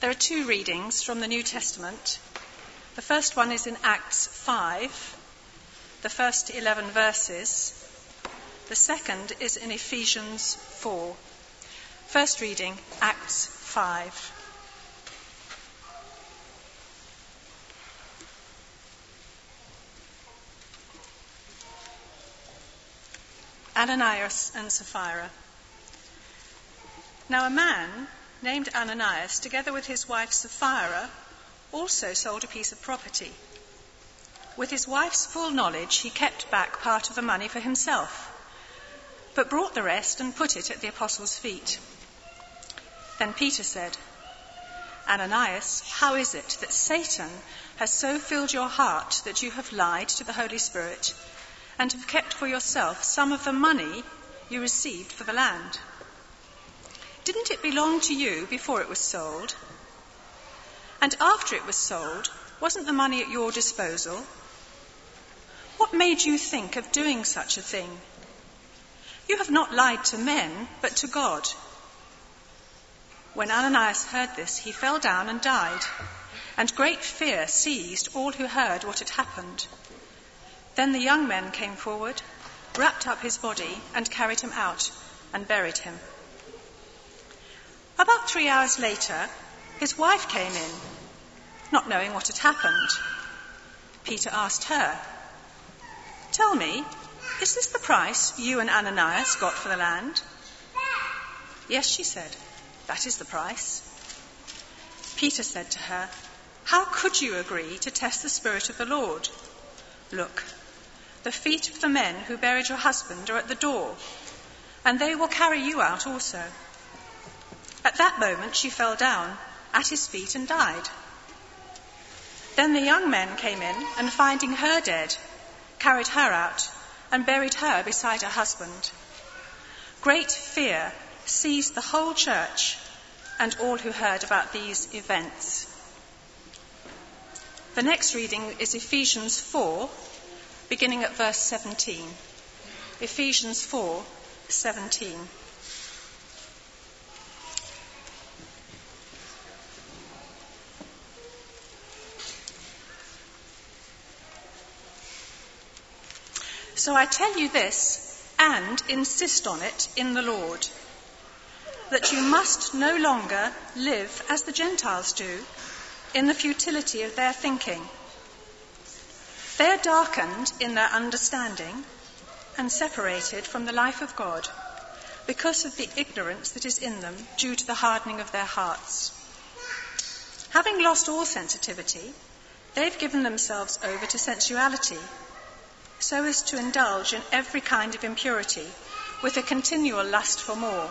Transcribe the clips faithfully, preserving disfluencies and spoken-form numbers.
There are two readings from the New Testament. The first one is in Acts five, the first eleven verses. The second is in Ephesians four. First reading, Acts five. Ananias and Sapphira. Now a man named Ananias, together with his wife Sapphira, also sold a piece of property. With his wife's full knowledge, he kept back part of the money for himself, but brought the rest and put it at the apostles' feet. Then Peter said, Ananias, how is it that Satan has so filled your heart that you have lied to the Holy Spirit and have kept for yourself some of the money you received for the land? Didn't it belong to you before it was sold? And after it was sold, wasn't the money at your disposal? What made you think of doing such a thing? You have not lied to men, but to God. When Ananias heard this, he fell down and died, and great fear seized all who heard what had happened. Then the young men came forward, wrapped up his body, and carried him out and buried him. About three hours later, his wife came in, not knowing what had happened. Peter asked her, Tell me, is this the price you and Ananias got for the land? Yes, she said, that is the price. Peter said to her, How could you agree to test the Spirit of the Lord? Look, the feet of the men who buried your husband are at the door, and they will carry you out also. At that moment she fell down at his feet and died. Then the young men came in, and finding her dead, carried her out and buried her beside her husband. Great fear seized the whole church and all who heard about these events. The next reading is Ephesians four, beginning at verse seventeen. Ephesians four, seventeen. So I tell you this, and insist on it in the Lord, that you must no longer live as the Gentiles do, in the futility of their thinking. They are darkened in their understanding and separated from the life of God because of the ignorance that is in them due to the hardening of their hearts. Having lost all sensitivity, they've given themselves over to sensuality, so as to indulge in every kind of impurity, with a continual lust for more.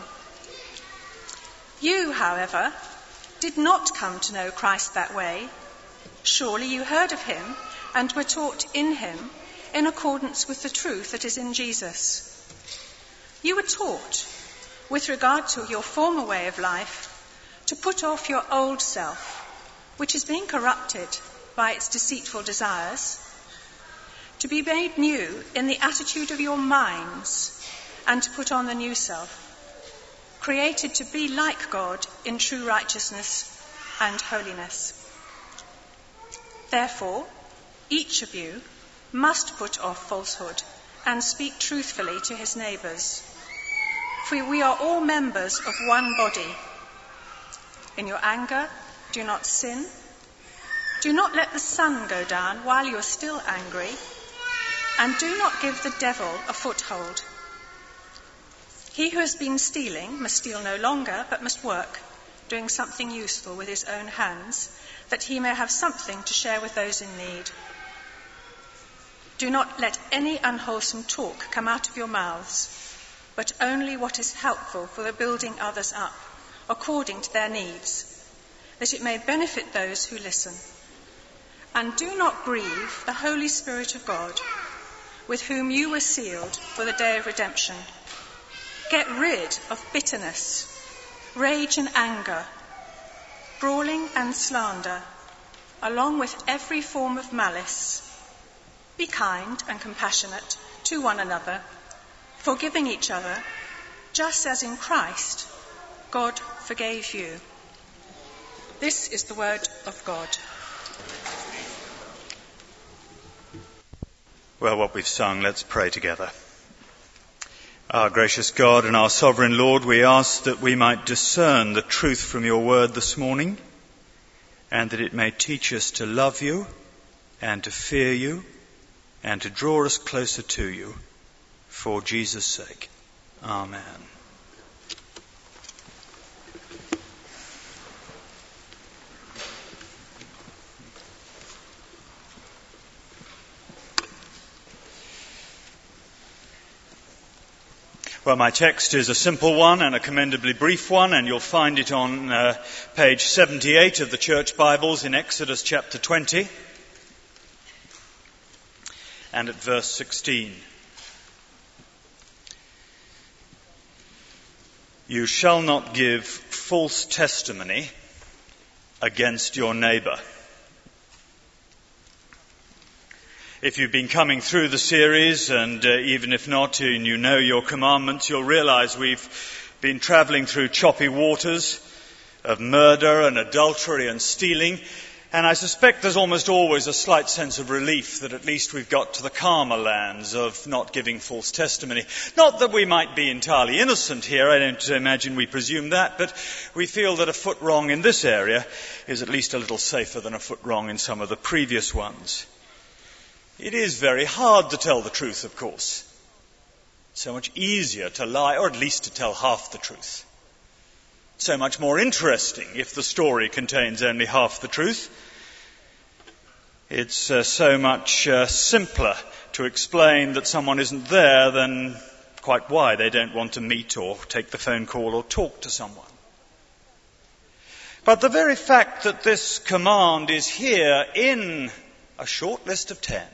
You, however, did not come to know Christ that way. Surely you heard of him and were taught in him in accordance with the truth that is in Jesus. You were taught, with regard to your former way of life, to put off your old self, which is being corrupted by its deceitful desires, to be made new in the attitude of your minds, and to put on the new self, created to be like God in true righteousness and holiness. Therefore, each of you must put off falsehood and speak truthfully to his neighbours, for we are all members of one body. In your anger, do not sin. Do not let the sun go down while you are still angry, and do not give the devil a foothold. He who has been stealing must steal no longer, but must work, doing something useful with his own hands, that he may have something to share with those in need. Do not let any unwholesome talk come out of your mouths, but only what is helpful for the building others up, according to their needs, that it may benefit those who listen. And do not grieve the Holy Spirit of God, with whom you were sealed for the day of redemption. Get rid of bitterness, rage and anger, brawling and slander, along with every form of malice. Be kind and compassionate to one another, forgiving each other, just as in Christ God forgave you. This is the word of God. Well, what we've sung, let's pray together. Our gracious God and our sovereign Lord, we ask that we might discern the truth from your word this morning, and that it may teach us to love you and to fear you and to draw us closer to you for Jesus' sake. Amen. Well, my text is a simple one and a commendably brief one, and you'll find it on uh, page seventy-eight of the Church Bibles in Exodus chapter twenty and at verse sixteen. You shall not give false testimony against your neighbour. If you've been coming through the series, and uh, even if not, and you know your commandments, you'll realise we've been travelling through choppy waters of murder and adultery and stealing, and I suspect there's almost always a slight sense of relief that at least we've got to the calmer lands of not giving false testimony. Not that we might be entirely innocent here, I don't imagine we presume that, but we feel that a foot wrong in this area is at least a little safer than a foot wrong in some of the previous ones. It is very hard to tell the truth, of course. So much easier to lie, or at least to tell half the truth. So much more interesting if the story contains only half the truth. It's uh, so much uh, simpler to explain that someone isn't there than quite why they don't want to meet or take the phone call or talk to someone. But the very fact that this command is here in a short list of ten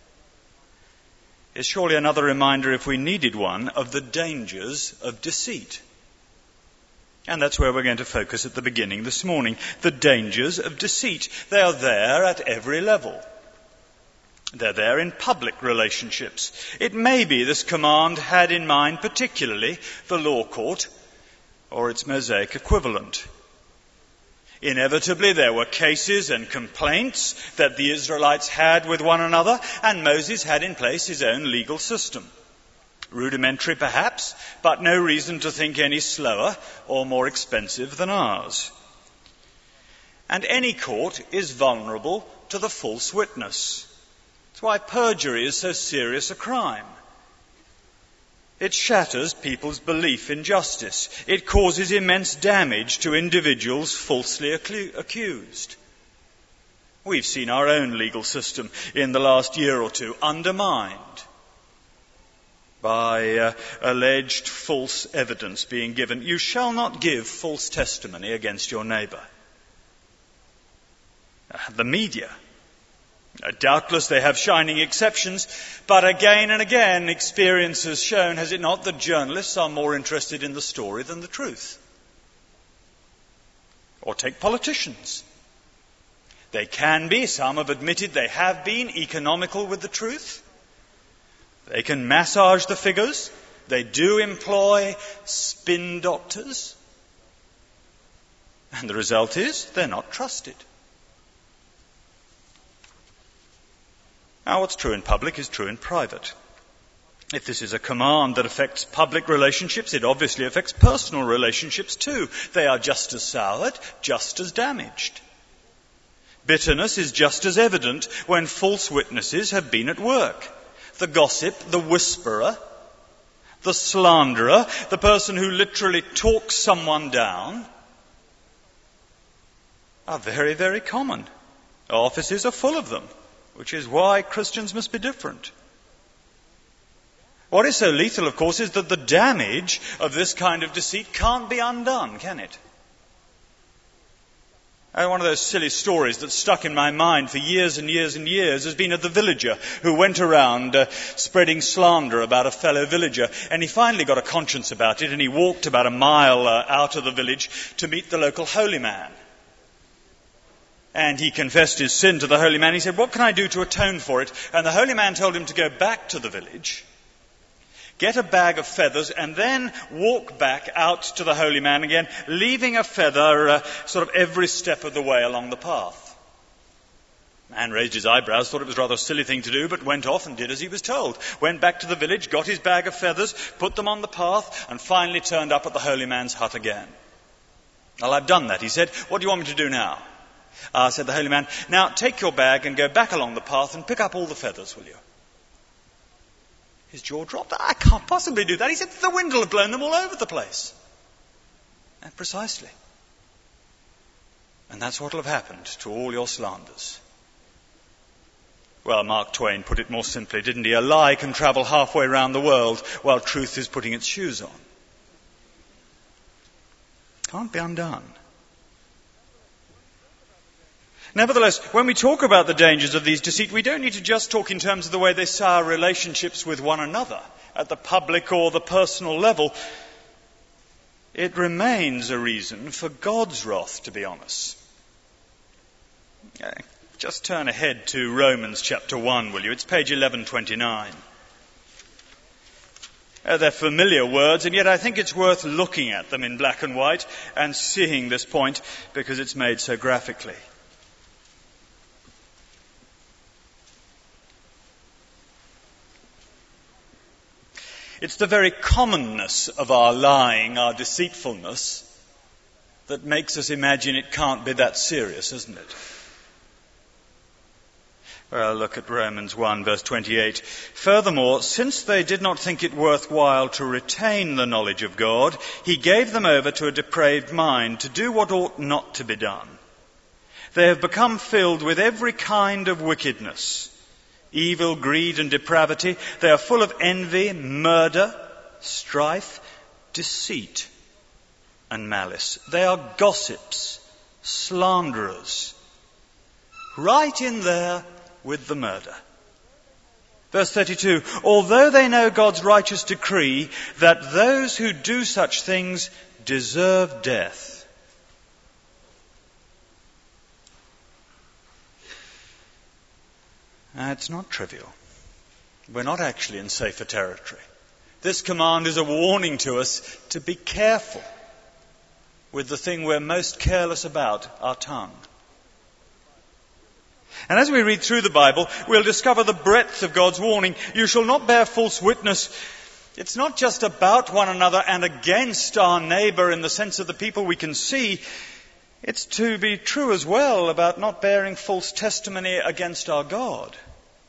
is surely another reminder, if we needed one, of the dangers of deceit. And that's where we're going to focus at the beginning this morning. The dangers of deceit. They are there at every level. They're there in public relationships. It may be this command had in mind particularly the law court or its Mosaic equivalent. Inevitably, there were cases and complaints that the Israelites had with one another, and Moses had in place his own legal system. Rudimentary, perhaps, but no reason to think any slower or more expensive than ours. And any court is vulnerable to the false witness. That's why perjury is so serious a crime. It shatters people's belief in justice. It causes immense damage to individuals falsely accused. We've seen our own legal system in the last year or two undermined by uh, alleged false evidence being given. You shall not give false testimony against your neighbour. Uh, the media. Uh, doubtless they have shining exceptions, but again and again experience has shown, has it not, that journalists are more interested in the story than the truth. Or take politicians. They can be, some have admitted they have been, economical with the truth. They can massage the figures. They do employ spin doctors. And the result is they're not trusted. Now, what's true in public is true in private. If this is a command that affects public relationships, it obviously affects personal relationships too. They are just as soured, just as damaged. Bitterness is just as evident when false witnesses have been at work. The gossip, the whisperer, the slanderer, the person who literally talks someone down, are very, very common. Offices are full of them, which is why Christians must be different. What is so lethal, of course, is that the damage of this kind of deceit can't be undone, can it? And one of those silly stories that stuck in my mind for years and years and years has been of the villager who went around uh, spreading slander about a fellow villager, and he finally got a conscience about it, and he walked about a mile uh, out of the village to meet the local holy man. And he confessed his sin to the holy man. He said, "What can I do to atone for it?" And the holy man told him to go back to the village, get a bag of feathers, and then walk back out to the holy man again, leaving a feather uh, sort of every step of the way along the path. Man raised his eyebrows, thought it was rather a silly thing to do, but went off and did as he was told. Went back to the village, got his bag of feathers, put them on the path, and finally turned up at the holy man's hut again. Well, I've done that, he said. What do you want me to do now? Ah, uh, said the holy man, now take your bag and go back along the path and pick up all the feathers, will you? His jaw dropped. I can't possibly do that. He said, the wind will have blown them all over the place. And precisely. And that's what will have happened to all your slanders. Well, Mark Twain put it more simply, didn't he? A lie can travel halfway round the world while truth is putting its shoes on. Can't be undone. Nevertheless, when we talk about the dangers of these deceit, we don't need to just talk in terms of the way they sour relationships with one another at the public or the personal level. It remains a reason for God's wrath to be on us. Just turn ahead to Romans chapter one, will you? It's page eleven twenty-nine. Uh, they're familiar words, and yet I think it's worth looking at them in black and white and seeing this point because it's made so graphically. It's the very commonness of our lying, our deceitfulness, that makes us imagine it can't be that serious, isn't it? Well, look at Romans one, verse twenty-eight. Furthermore, since they did not think it worthwhile to retain the knowledge of God, he gave them over to a depraved mind to do what ought not to be done. They have become filled with every kind of wickedness, evil, greed, and depravity. They are full of envy, murder, strife, deceit, and malice. They are gossips, slanderers. Right in there with the murder. Verse thirty-two, although they know God's righteous decree that those who do such things deserve death. Uh, it's not trivial. We're not actually in safer territory. This command is a warning to us to be careful with the thing we're most careless about, our tongue. And as we read through the Bible, we'll discover the breadth of God's warning. You shall not bear false witness. It's not just about one another and against our neighbour in the sense of the people we can see. It's to be true as well about not bearing false testimony against our God.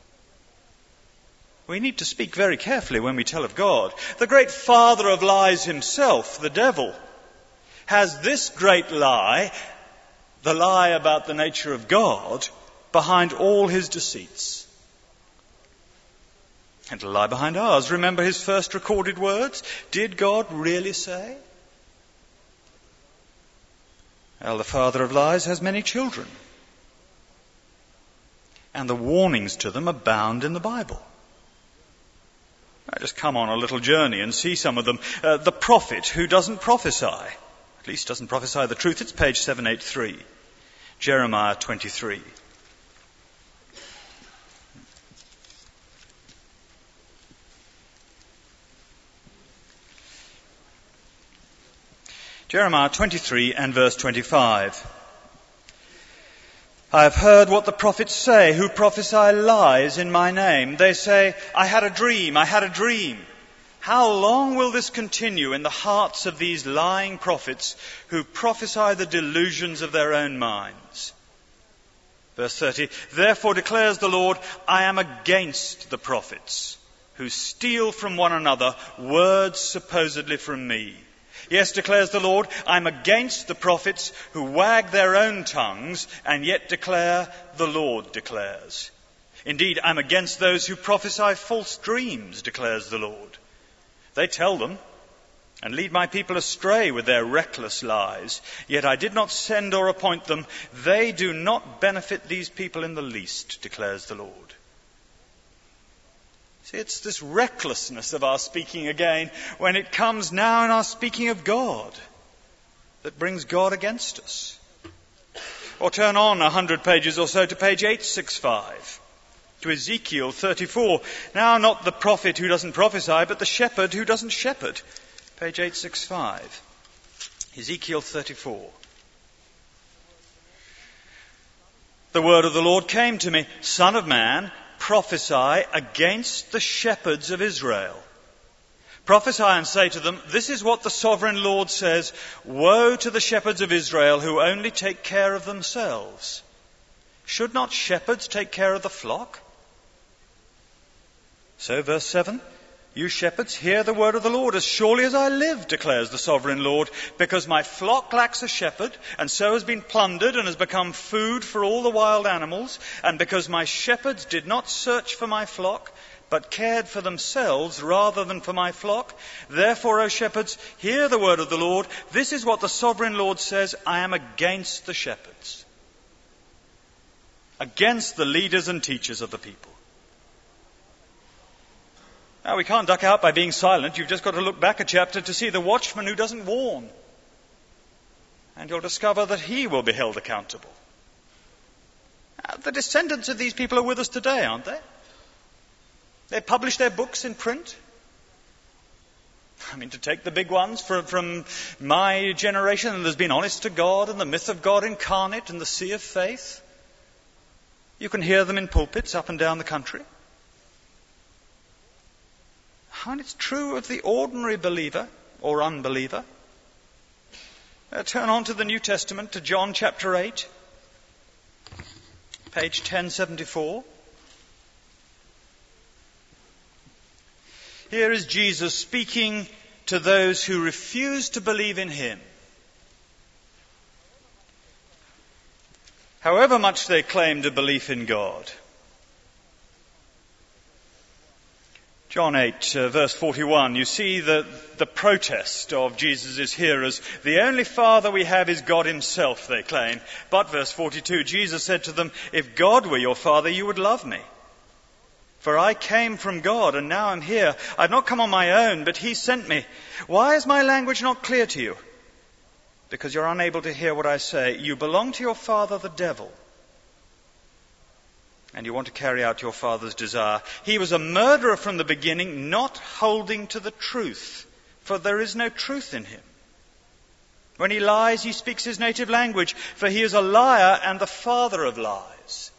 We need to speak very carefully when we tell of God. The great father of lies himself, the devil, has this great lie, the lie about the nature of God, behind all his deceits. And to lie behind ours. Remember his first recorded words? Did God really say? Well, the father of lies has many children. And the warnings to them abound in the Bible. Now just come on a little journey and see some of them. Uh, the prophet who doesn't prophesy, at least doesn't prophesy the truth. It's page seven eighty-three, Jeremiah twenty-three. Jeremiah twenty-three and verse twenty-five. I have heard what the prophets say, who prophesy lies in my name. They say, I had a dream, I had a dream. How long will this continue in the hearts of these lying prophets who prophesy the delusions of their own minds? Verse thirty, therefore declares the Lord, I am against the prophets who steal from one another words supposedly from me. Yes, declares the Lord, I'm against the prophets who wag their own tongues and yet declare, the Lord declares. Indeed, I'm against those who prophesy false dreams, declares the Lord. They tell them and lead my people astray with their reckless lies. Yet I did not send or appoint them. They do not benefit these people in the least, declares the Lord. See, it's this recklessness of our speaking again when it comes now in our speaking of God that brings God against us. Or turn on a hundred pages or so to page eight sixty-five. To Ezekiel thirty-four. Now not the prophet who doesn't prophesy, but the shepherd who doesn't shepherd. Page eight sixty-five. Ezekiel thirty-four. The word of the Lord came to me, Son of man, prophesy against the shepherds of Israel. Prophesy and say to them, this is what the sovereign Lord says, woe to the shepherds of Israel who only take care of themselves. Should not shepherds take care of the flock? So, verse seven, you shepherds, hear the word of the Lord. As surely as I live, declares the sovereign Lord, because my flock lacks a shepherd, and so has been plundered and has become food for all the wild animals, and because my shepherds did not search for my flock, but cared for themselves rather than for my flock, therefore, O shepherds, hear the word of the Lord. This is what the sovereign Lord says, I am against the shepherds, against the leaders and teachers of the people. Now, we can't duck out by being silent. You've just got to look back a chapter to see the watchman who doesn't warn. And you'll discover that he will be held accountable. Now, the descendants of these people are with us today, aren't they? They publish their books in print. I mean, to take the big ones from, from my generation, and there's been Honest to God and the Myth of God Incarnate and the Sea of Faith. You can hear them in pulpits up and down the country. And it's true of the ordinary believer or unbeliever. Uh, turn on to the New Testament, to John chapter eight, page ten seventy-four. Here is Jesus speaking to those who refuse to believe in him. However much they claimed a belief in God. John eight, uh, verse forty-one, you see the, the protest of Jesus' hearers. The only Father we have is God himself, they claim. But, verse forty-two, Jesus said to them, if God were your Father, you would love me. For I came from God, and now I'm here. I've not come on my own, but he sent me. Why is my language not clear to you? Because you're unable to hear what I say. You belong to your father, the devil, and you want to carry out your father's desire. He was a murderer from the beginning, not holding to the truth, for there is no truth in him. When he lies, he speaks his native language, for he is a liar and the father of lies.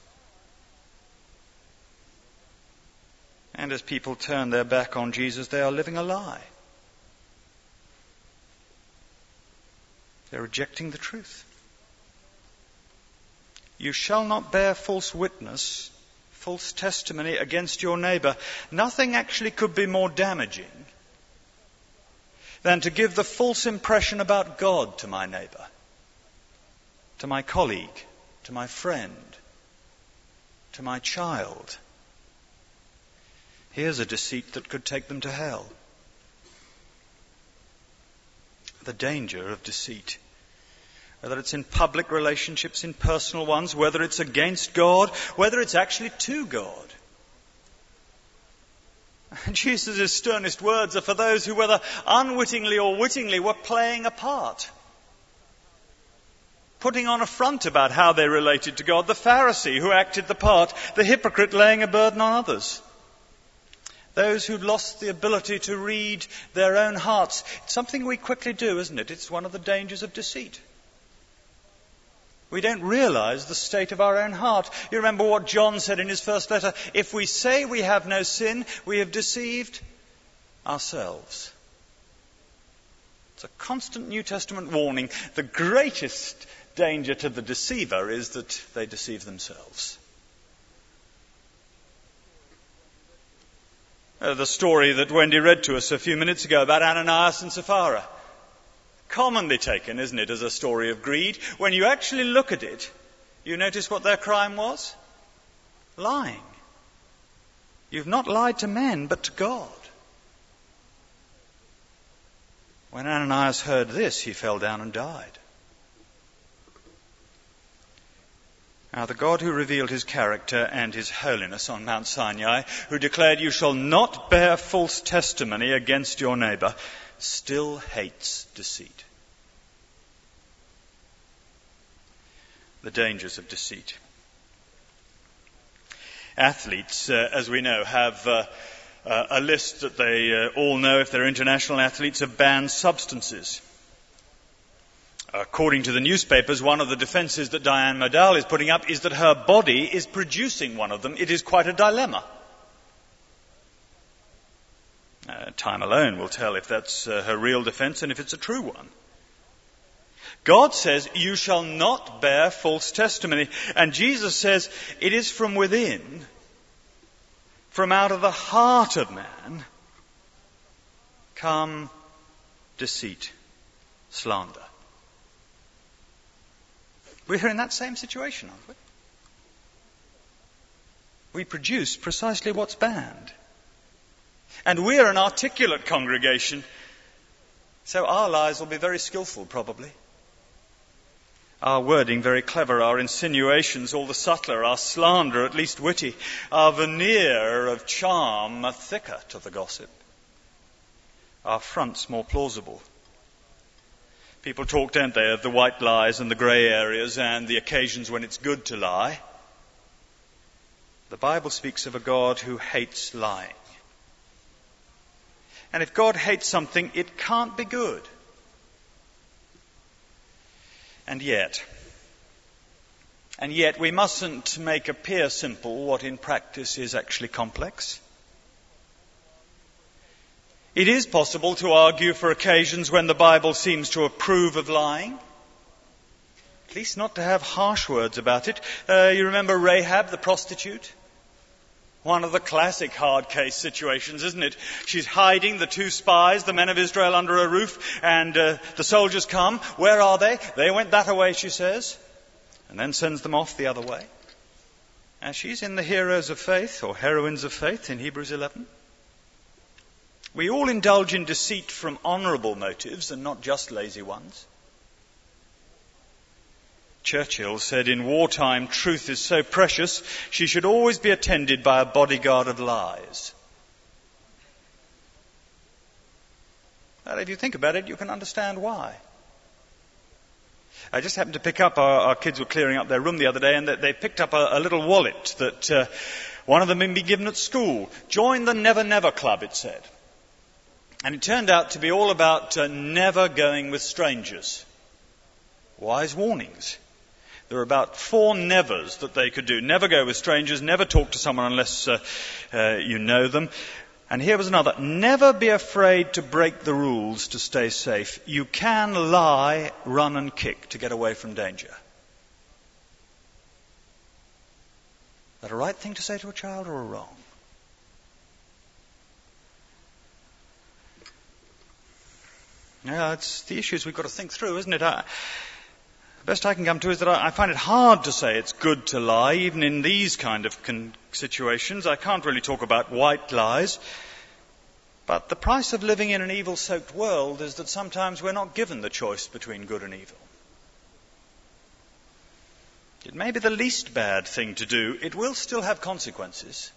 And as people turn their back on Jesus, they are living a lie. They're rejecting the truth. You shall not bear false witness, false testimony against your neighbour. Nothing actually could be more damaging than to give the false impression about God to my neighbour, to my colleague, to my friend, to my child. Here's a deceit that could take them to hell. The danger of deceit. Whether it's in public relationships, in personal ones, whether it's against God, whether it's actually to God. And Jesus' sternest words are for those who, whether unwittingly or wittingly, were playing a part, putting on a front about how they related to God. The Pharisee who acted the part, the hypocrite laying a burden on others. Those who'd lost the ability to read their own hearts. It's something we quickly do, isn't it? It's one of the dangers of deceit. We don't realize the state of our own heart. You remember what John said in his first letter. If we say we have no sin, we have deceived ourselves. It's a constant New Testament warning. The greatest danger to the deceiver is that they deceive themselves. Uh, the story that Wendy read to us a few minutes ago about Ananias and Sapphira. Commonly taken, isn't it, as a story of greed. When you actually look at it, you notice what their crime was? Lying. You've not lied to men, but to God. When Ananias heard this, he fell down and died. Now, the God who revealed his character and his holiness on Mount Sinai, who declared, you shall not bear false testimony against your neighbour, still hates deceit. The dangers of deceit. athletes, uh, as we know, have uh, uh, a list that they uh, all know, if they're international athletes, of banned substances. According to the newspapers, one of the defences that Diane Modal is putting up is that her body is producing one of them. It is quite a dilemma. Uh, time alone will tell if that's uh, her real defence and if it's a true one. God says, you shall not bear false testimony. And Jesus says, it is from within, from out of the heart of man, come deceit, slander. We're in that same situation, aren't we? We produce precisely what's banned. And we're an articulate congregation, so our lives will be very skillful, probably. Our wording very clever, our insinuations all the subtler, our slander at least witty, our veneer of charm thicker to the gossip, our fronts more plausible. People talk, don't they, of the white lies and the grey areas and the occasions when it's good to lie. The Bible speaks of a God who hates lying. And if God hates something, it can't be good. And yet, and yet we mustn't make appear simple what in practice is actually complex. It is possible to argue for occasions when the Bible seems to approve of lying. At least not to have harsh words about it. Uh, you remember Rahab, the prostitute? One of the classic hard case situations, isn't it? She's hiding the two spies, the men of Israel, under a roof, and uh, the soldiers come. Where are they? They went that way, she says, and then sends them off the other way. And she's in the heroes of faith, or heroines of faith, in Hebrews eleven. We all indulge in deceit from honourable motives and not just lazy ones. Churchill said, in wartime, truth is so precious, she should always be attended by a bodyguard of lies. Well, if you think about it, you can understand why. I just happened to pick up, our, our kids were clearing up their room the other day, and they, they picked up a, a little wallet that uh, one of them had been given at school. Join the Never Never Club, it said. And it turned out to be all about uh, never going with strangers. Wise warnings. There were about four nevers that they could do. Never go with strangers, never talk to someone unless uh, uh, you know them. And here was another. Never be afraid to break the rules to stay safe. You can lie, run and kick to get away from danger. Is that a right thing to say to a child or a wrong? Yeah, it's the issues we've got to think through, isn't it? I, the best I can come to is that I, I find it hard to say it's good to lie, even in these kind of con- situations. I can't really talk about white lies. But the price of living in an evil-soaked world is that sometimes we're not given the choice between good and evil. It may be the least bad thing to do. It will still have consequences.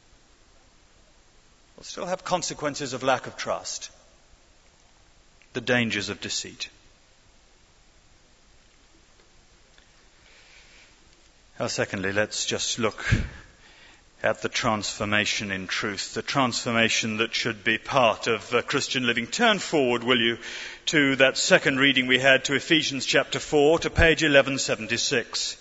It will still have consequences of lack of trust. The dangers of deceit. Now, secondly, let's just look at the transformation in truth, the transformation that should be part of uh, Christian living. Turn forward, will you, to that second reading we had, to Ephesians chapter four, to page eleven seventy-six.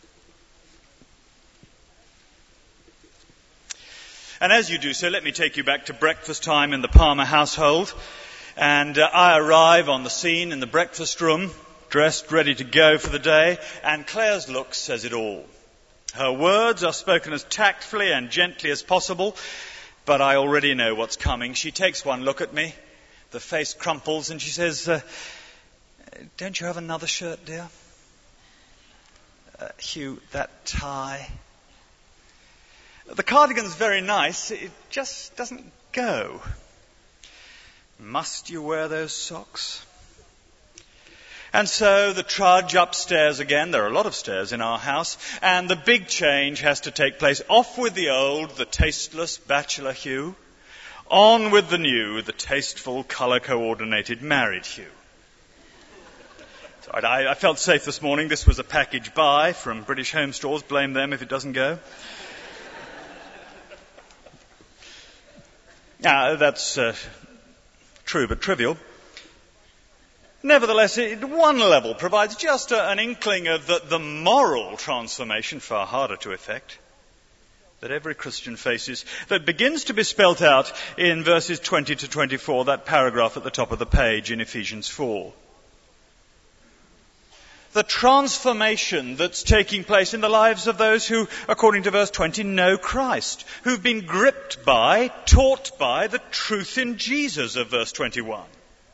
And as you do so, let me take you back to breakfast time in the Palmer household. And uh, I arrive on the scene in the breakfast room, dressed, ready to go for the day, and Claire's look says it all. Her words are spoken as tactfully and gently as possible, but I already know what's coming. She takes one look at me, the face crumples, and she says, uh, don't you have another shirt, dear? Uh, Hugh, that tie. The cardigan's very nice, it just doesn't go. Must you wear those socks? And so the trudge upstairs again. There are a lot of stairs in our house. And the big change has to take place. Off with the old, the tasteless bachelor Hugh. On with the new, the tasteful, colour-coordinated married Hugh. So I, I felt safe this morning. This was a package buy from British Home Stores. Blame them if it doesn't go. Now, that's uh, true but trivial. Nevertheless, it, at one level, provides just a, an inkling of the, the moral transformation, far harder to effect, that every Christian faces, that begins to be spelt out in verses twenty to twenty-four, that paragraph at the top of the page in Ephesians four. The transformation that's taking place in the lives of those who, according to verse twenty, know Christ, who've been gripped by, taught by the truth in Jesus of verse twenty-one.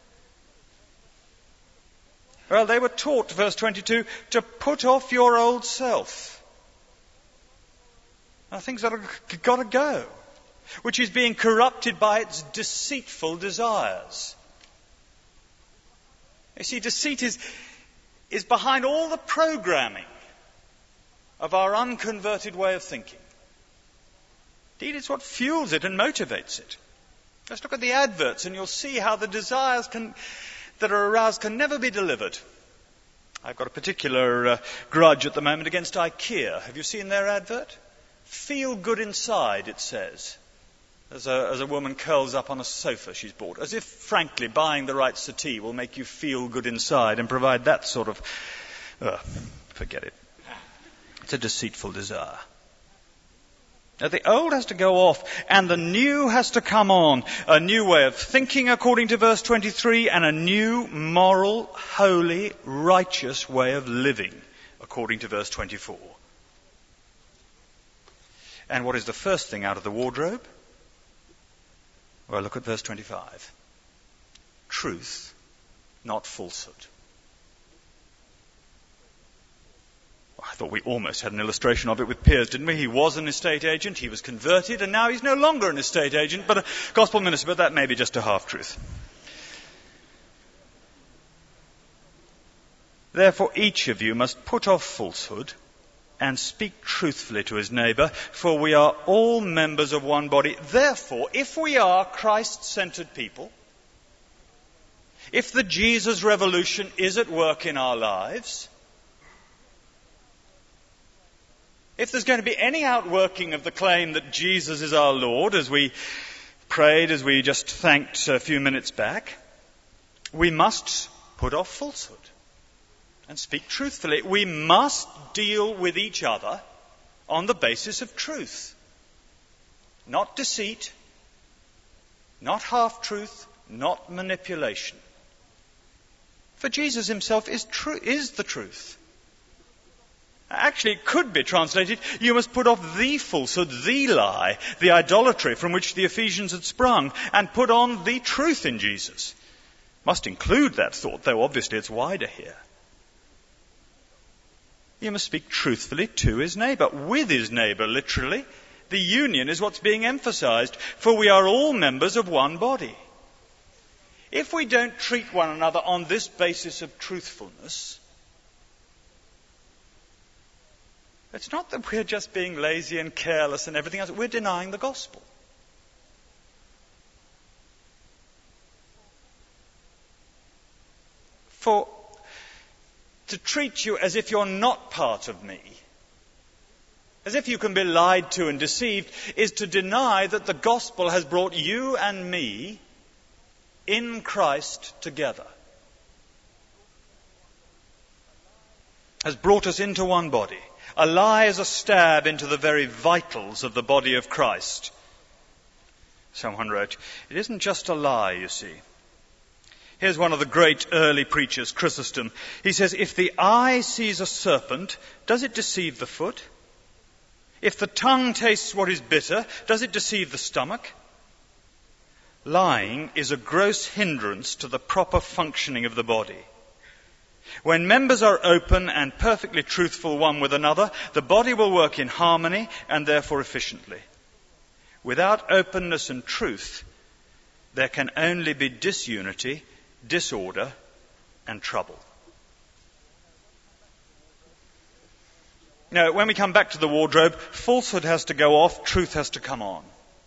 Well, they were taught, verse twenty-two, to put off your old self. Now, things that have got to go, which is being corrupted by its deceitful desires. You see, deceit is, is behind all the programming of our unconverted way of thinking. Indeed, it's what fuels it and motivates it. Just look at the adverts and you'll see how the desires can... that are aroused can never be delivered. I've got a particular uh, grudge at the moment against IKEA. Have you seen their advert? Feel good inside, it says, as a, as a woman curls up on a sofa she's bought. As if, frankly, buying the right settee will make you feel good inside and provide that sort of... Uh, forget it. It's a deceitful desire. Now, the old has to go off and the new has to come on. A new way of thinking, according to verse twenty-three, and a new moral, holy, righteous way of living, according to verse twenty-four. And what is the first thing out of the wardrobe? Well, look at verse twenty-five. Truth, not falsehood. I thought we almost had an illustration of it with Piers, didn't we? He was an estate agent, he was converted, and now he's no longer an estate agent, but a gospel minister, but that may be just a half-truth. Therefore, each of you must put off falsehood and speak truthfully to his neighbour, for we are all members of one body. Therefore, if we are Christ-centred people, if the Jesus revolution is at work in our lives, if there's going to be any outworking of the claim that Jesus is our Lord, as we prayed, as we just thanked a few minutes back, we must put off falsehood and speak truthfully. We must deal with each other on the basis of truth. Not deceit, not half-truth, not manipulation. For Jesus himself is, tru- is the truth. Actually, it could be translated, you must put off the falsehood, the lie, the idolatry from which the Ephesians had sprung, and put on the truth in Jesus. Must include that thought, though obviously it's wider here. You must speak truthfully to his neighbour, with his neighbour, literally. The union is what's being emphasised, for we are all members of one body. If we don't treat one another on this basis of truthfulness, it's not that we're just being lazy and careless and everything else. We're denying the gospel. For to treat you as if you're not part of me, as if you can be lied to and deceived, is to deny that the gospel has brought you and me in Christ together. Has brought us into one body. A lie is a stab into the very vitals of the body of Christ. Someone wrote, it isn't just a lie, you see. Here's one of the great early preachers, Chrysostom. He says, if the eye sees a serpent, does it deceive the foot? If the tongue tastes what is bitter, does it deceive the stomach? Lying is a gross hindrance to the proper functioning of the body. When members are open and perfectly truthful one with another, the body will work in harmony and therefore efficiently. Without openness and truth, there can only be disunity, disorder, and trouble. Now, when we come back to the wardrobe, falsehood has to go off, truth has to come on.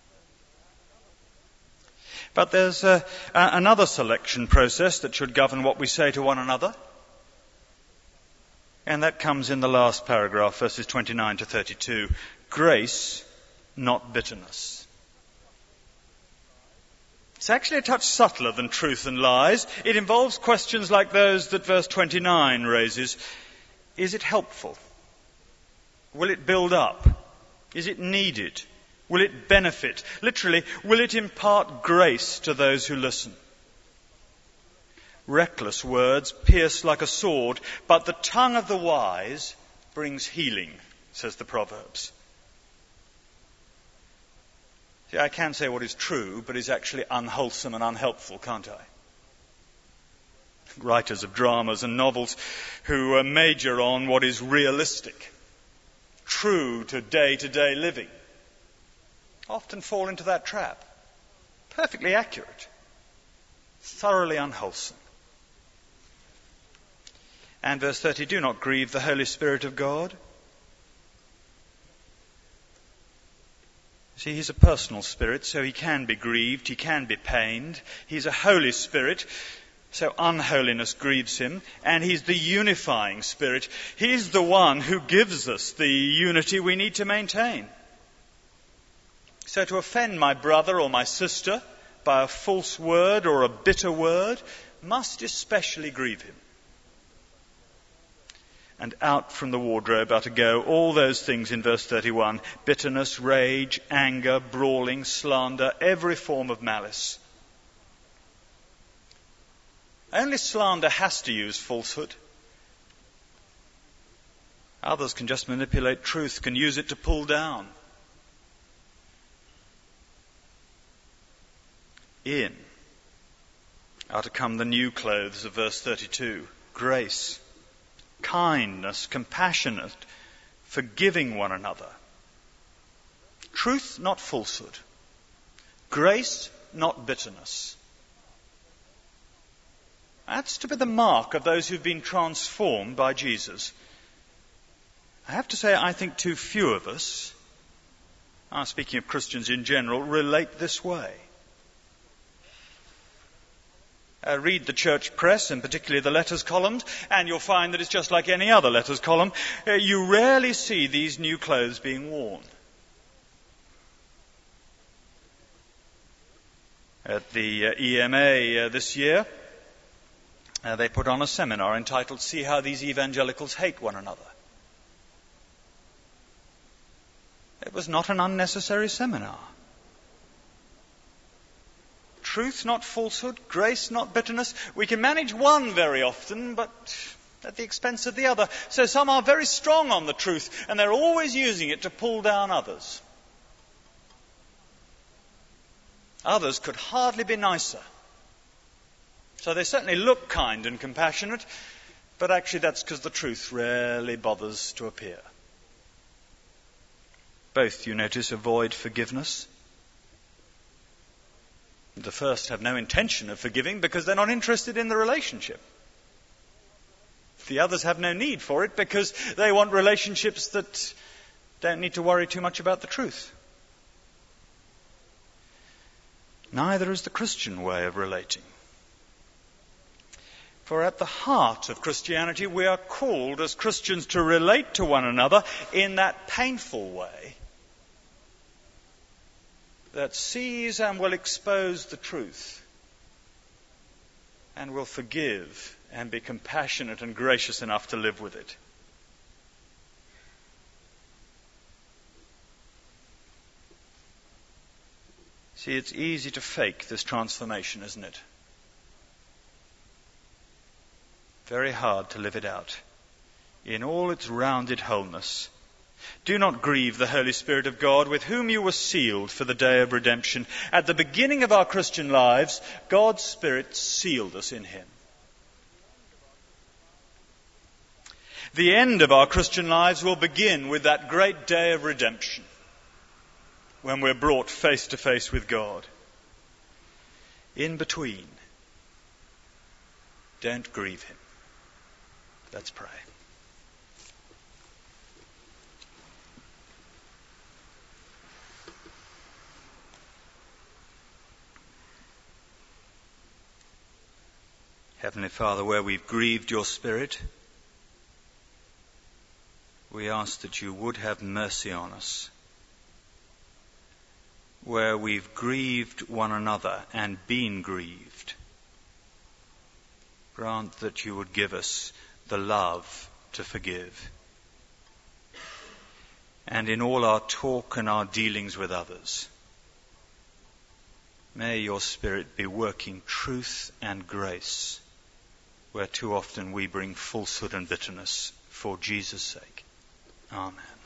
But there's uh, another selection process that should govern what we say to one another. And that comes in the last paragraph, verses twenty-nine to thirty-two. Grace, not bitterness. It's actually a touch subtler than truth and lies. It involves questions like those that verse twenty-nine raises. Is it helpful? Will it build up? Is it needed? Will it benefit? Literally, will it impart grace to those who listen? Reckless words pierce like a sword, but the tongue of the wise brings healing, says the Proverbs. See, I can say what is true, but is actually unwholesome and unhelpful, can't I? Writers of dramas and novels who uh, major on what is realistic, true to day-to-day living, often fall into that trap. Perfectly accurate, thoroughly unwholesome. And verse thirty, do not grieve the Holy Spirit of God. See, he's a personal spirit, so he can be grieved, he can be pained. He's a Holy Spirit, so unholiness grieves him. And he's the unifying Spirit. He's the one who gives us the unity we need to maintain. So to offend my brother or my sister by a false word or a bitter word must especially grieve him. And out from the wardrobe are to go all those things in verse thirty-one, bitterness, rage, anger, brawling, slander, every form of malice. Only slander has to use falsehood. Others can just manipulate truth, can use it to pull down. In are to come the new clothes of verse thirty-two, grace, kindness, compassionate, forgiving one another. Truth, not falsehood. Grace, not bitterness. That's to be the mark of those who've been transformed by Jesus. I have to say, I think too few of us, I'm speaking of Christians in general, relate this way. Uh, read the church press, and particularly the letters columns, and you'll find that it's just like any other letters column. Uh, you rarely see these new clothes being worn. At the uh, E M A uh, this year, uh, they put on a seminar entitled "See How These Evangelicals Hate One Another." It was not an unnecessary seminar. Truth, not falsehood. Grace, not bitterness. We can manage one very often, but at the expense of the other. So some are very strong on the truth, and they're always using it to pull down others. Others could hardly be nicer. So they certainly look kind and compassionate, but actually that's because the truth rarely bothers to appear. Both, you notice, avoid forgiveness. The first have no intention of forgiving because they're not interested in the relationship. The others have no need for it because they want relationships that don't need to worry too much about the truth. Neither is the Christian way of relating. For at the heart of Christianity, we are called as Christians to relate to one another in that painful way that sees and will expose the truth and will forgive and be compassionate and gracious enough to live with it. See, it's easy to fake this transformation, isn't it? Very hard to live it out in all its rounded wholeness. Do not grieve the Holy Spirit of God, with whom you were sealed for the day of redemption. At the beginning of our Christian lives, God's Spirit sealed us in him. The end of our Christian lives will begin with that great day of redemption, when we're brought face to face with God. In between, don't grieve him. Let's pray. Heavenly Father, where we've grieved your Spirit, we ask that you would have mercy on us. where we've grieved one another and been grieved. Grant that you would give us the love to forgive. And in all our talk and our dealings with others, may your Spirit be working truth and grace where too often we bring falsehood and bitterness, for Jesus' sake. Amen.